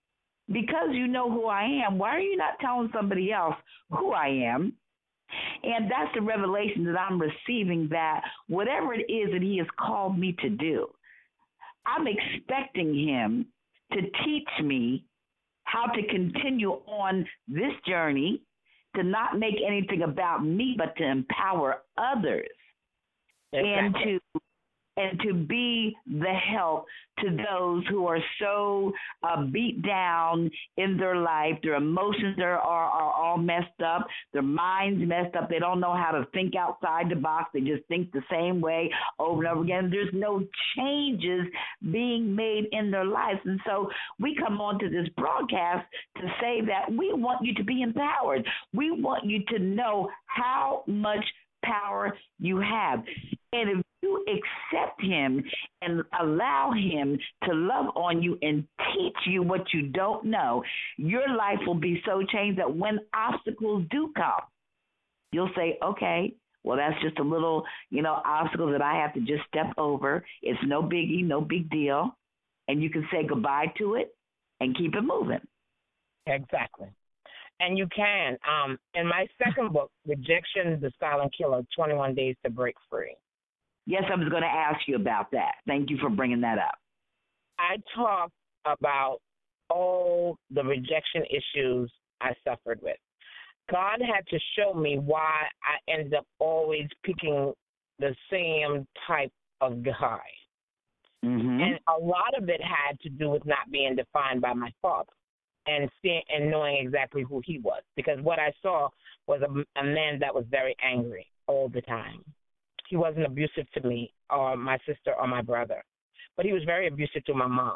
because you know who I am, why are you not telling somebody else who I am? And that's the revelation that I'm receiving, that whatever it is that he has called me to do, I'm expecting him to teach me how to continue on this journey, to not make anything about me, but to empower others. Exactly. and to and to be the help to those who are so uh, beat down in their life. Their emotions are, are, are all messed up. Their minds messed up. They don't know how to think outside the box. They just think the same way over and over again. There's no changes being made in their lives. And so we come on to this broadcast to say that we want you to be empowered. We want you to know how much power you have. And if you accept him and allow him to love on you and teach you what you don't know, your life will be so changed that when obstacles do come, you'll say, okay, well, that's just a little, you know, obstacle that I have to just step over. It's no biggie, no big deal. And you can say goodbye to it and keep it moving. Exactly. And you can. Um, in my second book, Rejection, the Silent Killer, twenty-one Days to Break Free. Yes, I was going to ask you about that. Thank you for bringing that up. I talk about all the rejection issues I suffered with. God had to show me why I ended up always picking the same type of guy. Mm-hmm. And a lot of it had to do with not being defined by my father and seeing and knowing exactly who he was. Because what I saw was a, a man that was very angry all the time. He wasn't abusive to me or my sister or my brother, but he was very abusive to my mom.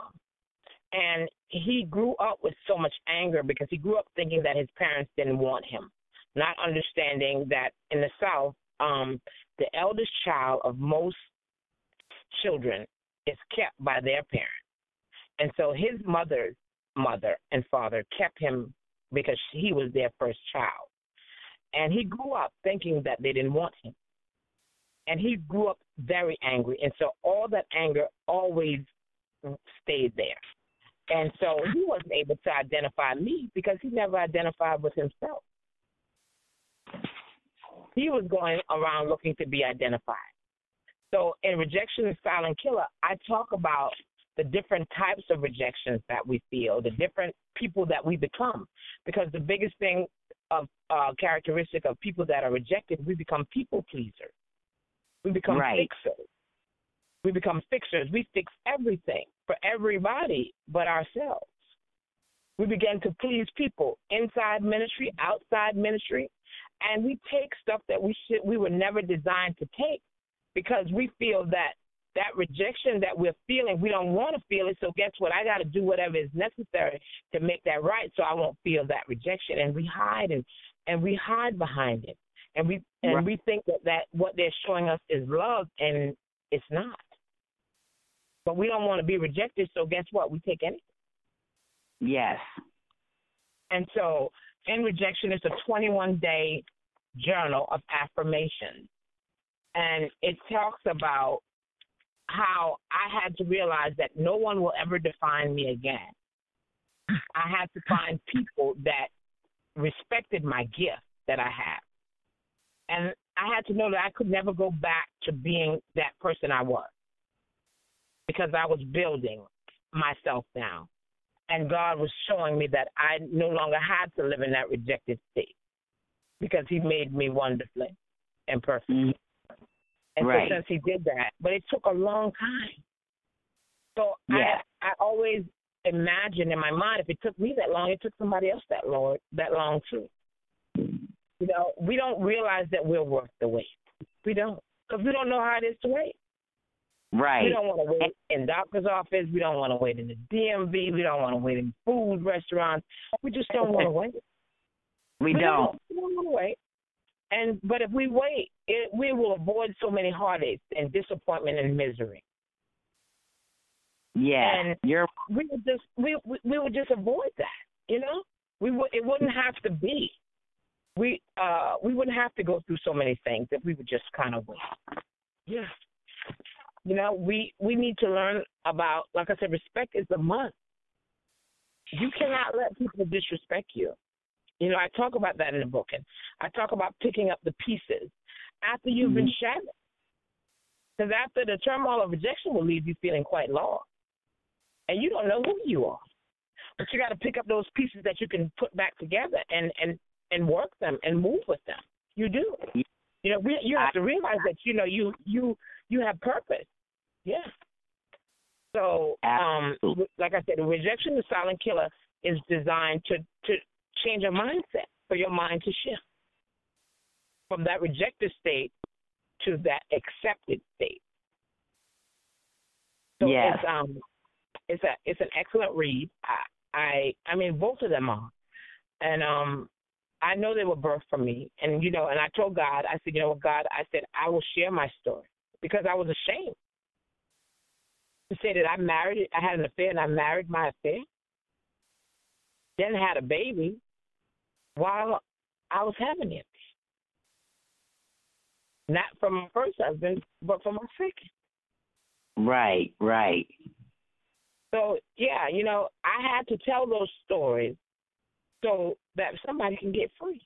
And he grew up with so much anger because he grew up thinking that his parents didn't want him, not understanding that in the South, um, the eldest child of most children is kept by their parents. And so his mother's mother and father kept him because he was their first child. And he grew up thinking that they didn't want him. And he grew up very angry. And so all that anger always stayed there. And so he wasn't able to identify me because he never identified with himself. He was going around looking to be identified. So in Rejection and Silent Killer, I talk about the different types of rejections that we feel, the different people that we become. Because the biggest thing of uh, characteristic of people that are rejected, we become people pleasers. We become right. fixers. We become fixers. We fix everything for everybody but ourselves. We begin to please people inside ministry, outside ministry, and we take stuff that we should we were never designed to take because we feel that that rejection that we're feeling, we don't want to feel it. So guess what? I got to do whatever is necessary to make that right so I won't feel that rejection. And we hide and, and we hide behind it. And we and right. we think that, that what they're showing us is love, and it's not. But we don't want to be rejected, so guess what? We take anything. Yes. And so in Rejection, it's a twenty-one day journal of affirmation. And it talks about how I had to realize that no one will ever define me again. I had to find people that respected my gift that I have. And I had to know that I could never go back to being that person I was because I was building myself now. And God was showing me that I no longer had to live in that rejected state because he made me wonderfully and perfectly. Mm-hmm. And right. so since he did that, but it took a long time. So yeah. I, I always imagine in my mind, if it took me that long, it took somebody else that long, that long too. You know, we don't realize that we're worth the wait. We don't, because we don't know how it is to wait. Right. We don't want to wait in doctor's office. We don't want to wait in the D M V. We don't want to wait in food restaurants. We just don't want to wait. We, we don't. don't. We don't want to wait. And but if we wait, it, we will avoid so many heartaches and disappointment and misery. Yeah, and you're. We would just we we would just avoid that. You know, we would. It wouldn't have to be. We uh we wouldn't have to go through so many things if we would just kind of wait. Yeah. You know, we, we need to learn about, like I said, respect is a must. You cannot let people disrespect you. You know, I talk about that in the book, and I talk about picking up the pieces after you've mm-hmm. been shattered. Because after the turmoil of rejection will leave you feeling quite lost, and you don't know who you are. But you got to pick up those pieces that you can put back together and, and, and work them and move with them. You do. You know, we, you have to realize that, you know, you you you have purpose. Yeah. So, um, like I said, the rejection, the silent killer, is designed to, to change your mindset, for your mind to shift from that rejected state to that accepted state. So yes. it's um it's a it's an excellent read. I I I mean both of them are. And um I know they were birthed from me, and you know, and I told God, I said, you know what, God, I said I will share my story because I was ashamed to say that I married, I had an affair, and I married my affair, then had a baby while I was having it, not from my first husband, but from my second. Right, right. So yeah, you know, I had to tell those stories so that somebody can get free.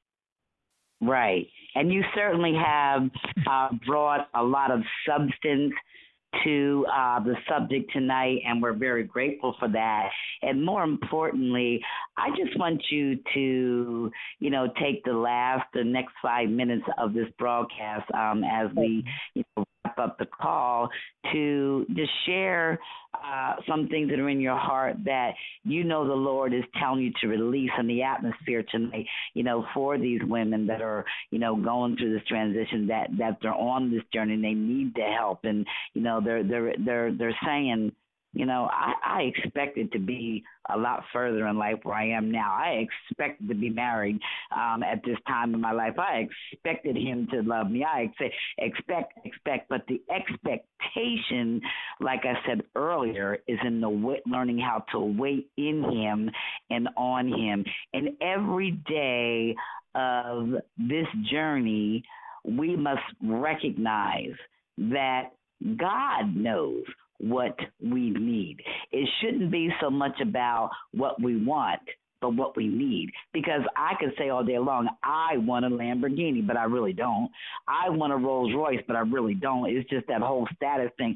Right. And you certainly have uh, brought a lot of substance to uh, the subject tonight, and we're very grateful for that. And more importantly, I just want you to, you know, take the last, the next five minutes of this broadcast um, as we, you know, wrap up the call to just share uh, some things that are in your heart that you know the Lord is telling you to release in the atmosphere tonight, you know, for these women that are, you know, going through this transition, that, that they're on this journey and they need the help. And, you know, they're, they're, they're, they're saying, you know, I, I expected to be a lot further in life where I am now. I expected to be married um, at this time in my life. I expected him to love me. I ex- expect, expect, but the expectation, like I said earlier, is in the w- learning how to wait in him and on him. And every day of this journey, we must recognize that God knows what we need. It shouldn't be so much about what we want, but what we need. Because I could say all day long, I want a Lamborghini, but I really don't. I want a Rolls Royce, but I really don't. It's just that whole status thing.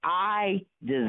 I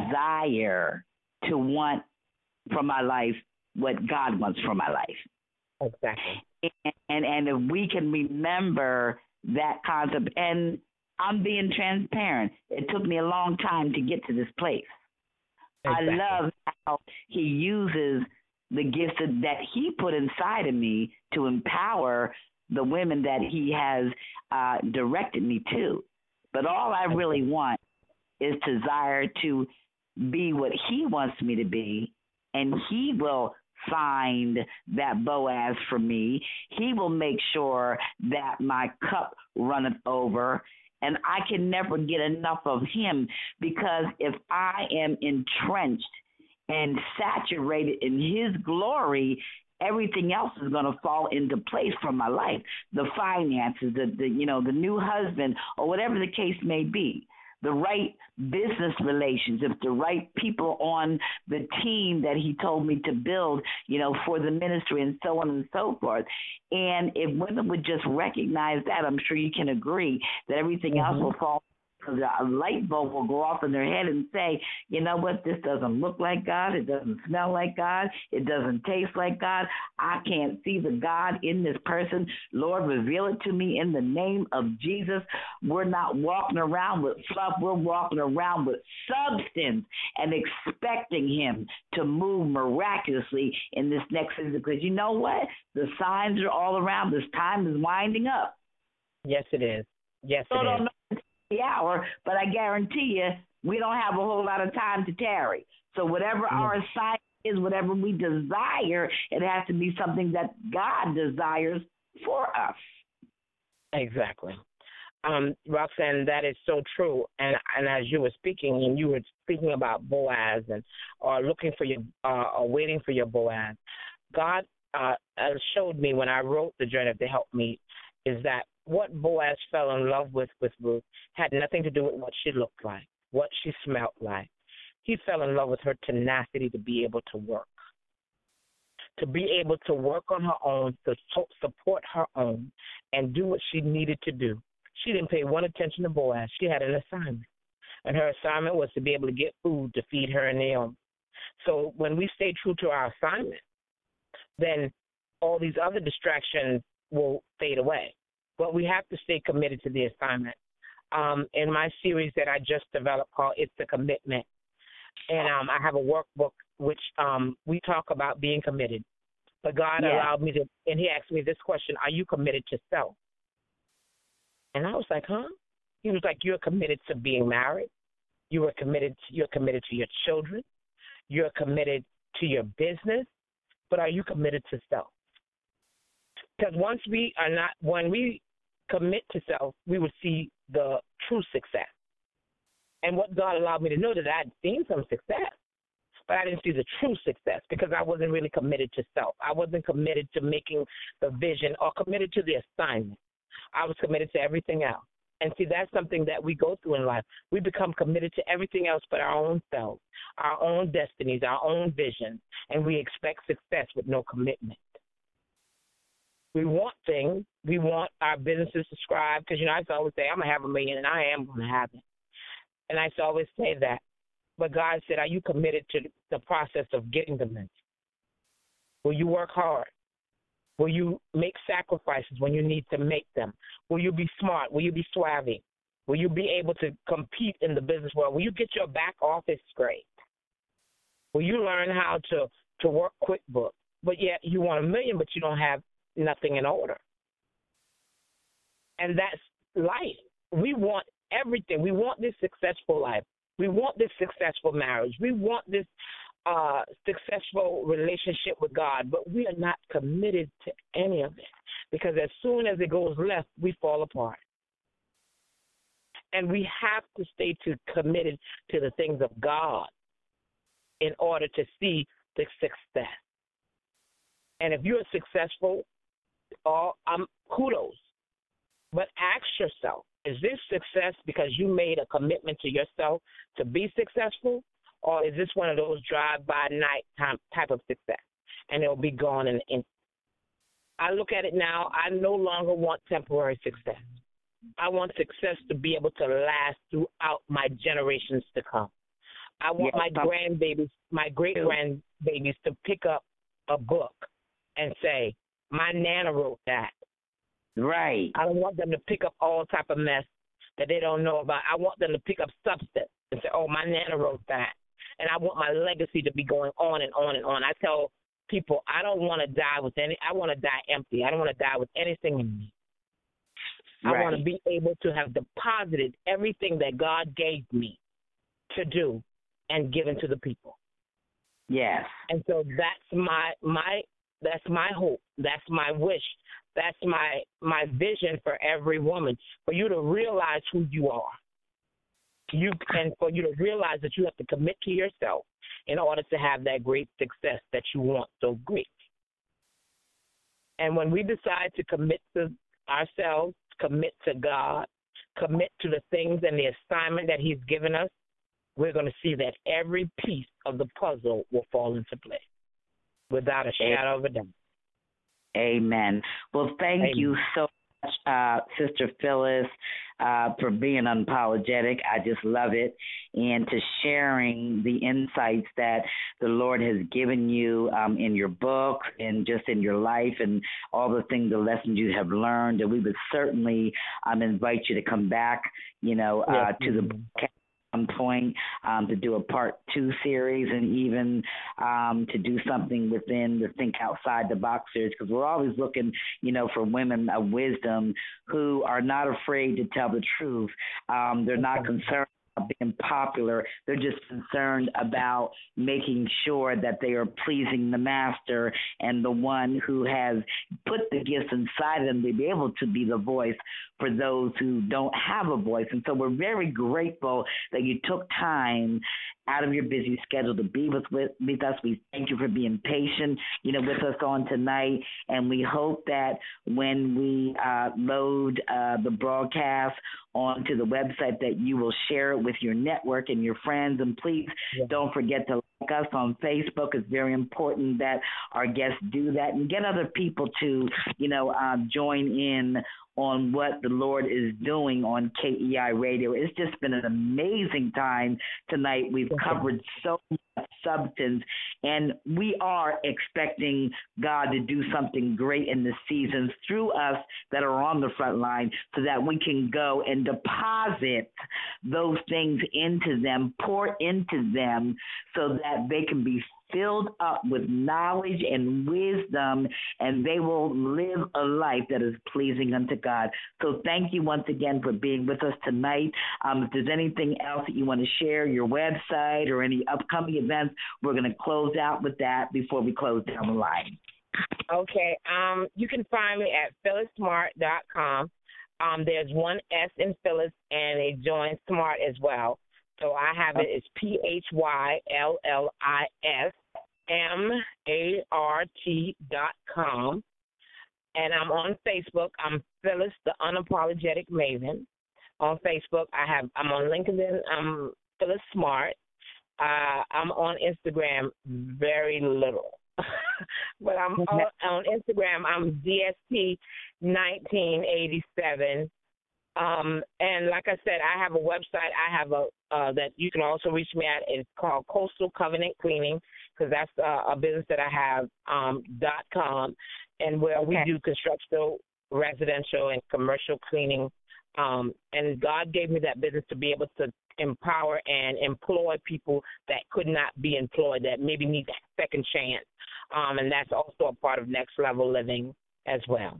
desire to want from my life what God wants from my life. Exactly. And, and, and if we can remember that concept, and I'm being transparent. It took me a long time to get to this place. Exactly. I love how he uses the gifts that he put inside of me to empower the women that he has uh, directed me to. But all I really want is desire to be what he wants me to be, and he will find that Boaz for me. He will make sure that my cup runneth over. And I can never get enough of him, because if I am entrenched and saturated in his glory, everything else is going to fall into place for my life. The finances, the, the you know, the new husband, or whatever the case may be. The right business relationships, the right people on the team that he told me to build, you know, for the ministry, and so on and so forth. And if women would just recognize that, I'm sure you can agree that everything mm-hmm. else will fall. A light bulb will go off in their head and say, you know what, this doesn't look like God. It doesn't smell like God. It doesn't taste like God. I can't see the God in this person. Lord, reveal it to me in the name of Jesus. We're not walking around with fluff. We're walking around with substance and expecting him to move miraculously in this next season. Because you know what? The signs are all around. This time is winding up. Yes, it is. Yes, it so is. The hour, but I guarantee you, we don't have a whole lot of time to tarry. So whatever mm-hmm. our assignment is, whatever we desire, it has to be something that God desires for us. Exactly. Um, Roxanne, that is so true. And and as you were speaking, and you were speaking about Boaz and or looking for your uh, or waiting for your Boaz, God uh, showed me when I wrote the Journey to Help Me is that what Boaz fell in love with with Ruth had nothing to do with what she looked like, what she smelled like. He fell in love with her tenacity to be able to work. to be able to work on her own, to so- support her own, and do what she needed to do. She didn't pay one attention to Boaz. She had an assignment, and her assignment was to be able to get food to feed her and Naomi. So when we stay true to our assignment, then all these other distractions will fade away. But we have to stay committed to the assignment. Um, in my series that I just developed called It's the Commitment, and um, I have a workbook which um, we talk about being committed. But God yeah. allowed me to, and he asked me this question, are you committed to self? And I was like, huh? He was like, you're committed to being married. You are committed. To, you're committed to your children. You're committed to your business. But are you committed to self? Because once we are not, when we commit to self, we will see the true success. And what God allowed me to know that I'd seen some success, but I didn't see the true success because I wasn't really committed to self. I wasn't committed to making the vision or committed to the assignment. I was committed to everything else. And see, that's something that we go through in life. We become committed to everything else but our own selves, our own destinies, our own visions, and we expect success with no commitment. We want things. We want our businesses to thrive because, you know, I used to always say, I'm going to have a million, and I am going to have it. And I used to always say that. But God said, are you committed to the process of getting the million? Will you work hard? Will you make sacrifices when you need to make them? Will you be smart? Will you be savvy? Will you be able to compete in the business world? Will you get your back office straight? Will you learn how to, to work QuickBooks? But yet you want a million, but you don't have nothing in order. And that's life. We want everything. We want this successful life. We want this successful marriage. We want this uh, successful relationship with God, but we are not committed to any of it because as soon as it goes left, we fall apart. And we have to stay to committed to the things of God in order to see the success. And if you're successful, all um, kudos. But ask yourself, is this success because you made a commitment to yourself to be successful, or is this one of those drive-by-night time, type of success, and it'll be gone in an instant? I look at it now, I no longer want temporary success. I want success to be able to last throughout my generations to come. I want yes, my grandbabies, my great-grandbabies to pick up a book and say, my Nana wrote that. Right. I don't want them to pick up all type of mess that they don't know about. I want them to pick up substance and say, oh, my Nana wrote that. And I want my legacy to be going on and on and on. I tell people, I don't want to die with any, I want to die empty. I don't want to die with anything in me. Right. I want to be able to have deposited everything that God gave me to do and given to the people. Yes. And so that's my my that's my hope. That's my wish. That's my my vision for every woman, for you to realize who you are. You and for you to realize that you have to commit to yourself in order to have that great success that you want so great. And when we decide to commit to ourselves, commit to God, commit to the things and the assignment that He's given us, we're going to see that every piece of the puzzle will fall into place without a shadow of a doubt. Amen. Well, thank Amen. you so much, uh, Sister Phyllis, uh, for being unapologetic. I just love it. And to sharing the insights that the Lord has given you um, in your book and just in your life and all the things, the lessons you have learned. And we would certainly um, invite you to come back, you know, uh, yes, to the podcast. Some point um, to do a part two series and even um, to do something within the Think Outside the Box series, because we're always looking, you know, for women of wisdom who are not afraid to tell the truth. Um, they're not concerned about being popular. They're just concerned about making sure that they are pleasing the master and the one who has put the gifts inside of them to be able to be the voice for those who don't have a voice. And so we're very grateful that you took time out of your busy schedule to be with, with, with us. We thank you for being patient, you know, with us on tonight. And we hope that when we uh, load uh, the broadcast onto the website that you will share it with your network and your friends. And please yeah. don't forget to us on Facebook. It's very important that our guests do that and get other people to, you know, uh, join in on what the Lord is doing on K E I Radio. It's just been an amazing time tonight. We've covered so much substance, and we are expecting God to do something great in the seasons through us that are on the front line so that we can go and deposit those things into them, pour into them so that they can be filled up with knowledge and wisdom, and they will live a life that is pleasing unto God. So thank you once again for being with us tonight. Um, if there's anything else that you want to share, your website or any upcoming events, we're going to close out with that before we close down the line. Okay. Um, you can find me at phyllis smart dot com. Um, there's one S in Phyllis and a join Smart as well. So I have it. It's P H Y L L I S M A R T dot com. And I'm on Facebook. I'm Phyllis, the Unapologetic Maven. On Facebook, I have. I'm on LinkedIn. I'm Phyllis Smart. Uh, I'm on Instagram very little, but I'm on, on Instagram. I'm D S T nineteen eighty-seven. Um, and like I said, I have a website. I have a uh, that you can also reach me at. It's called Coastal Covenant Cleaning, because that's uh, a business that I have. Um, dot com, and where okay. we do construction, residential, and commercial cleaning. Um, and God gave me that business to be able to empower and employ people that could not be employed, that maybe need that second chance. Um, and that's also a part of Next Level Living as well.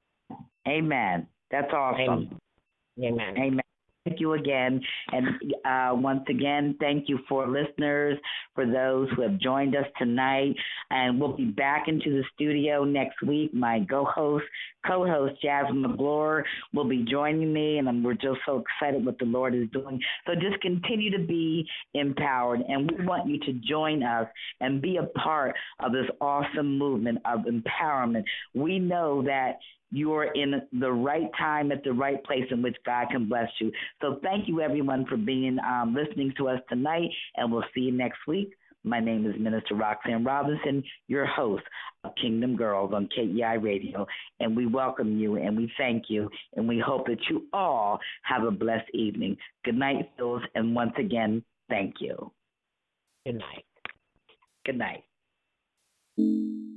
Amen. That's awesome. Amen. Amen. Thank you again. And uh, once again, thank you for listeners, for those who have joined us tonight. And we'll be back into the studio next week. My co-host, co-host Jasmine McGlure will be joining me, and we're just so excited what the Lord is doing. So just continue to be empowered, and we want you to join us and be a part of this awesome movement of empowerment. We know that you're in the right time at the right place in which God can bless you. So thank you, everyone, for being um, listening to us tonight, and we'll see you next week. My name is Minister Roxanne Robinson, your host of Kingdom Girls on K E I Radio, and we welcome you, and we thank you, and we hope that you all have a blessed evening. Good night, Phyllis, and once again, thank you. Good night. Good night.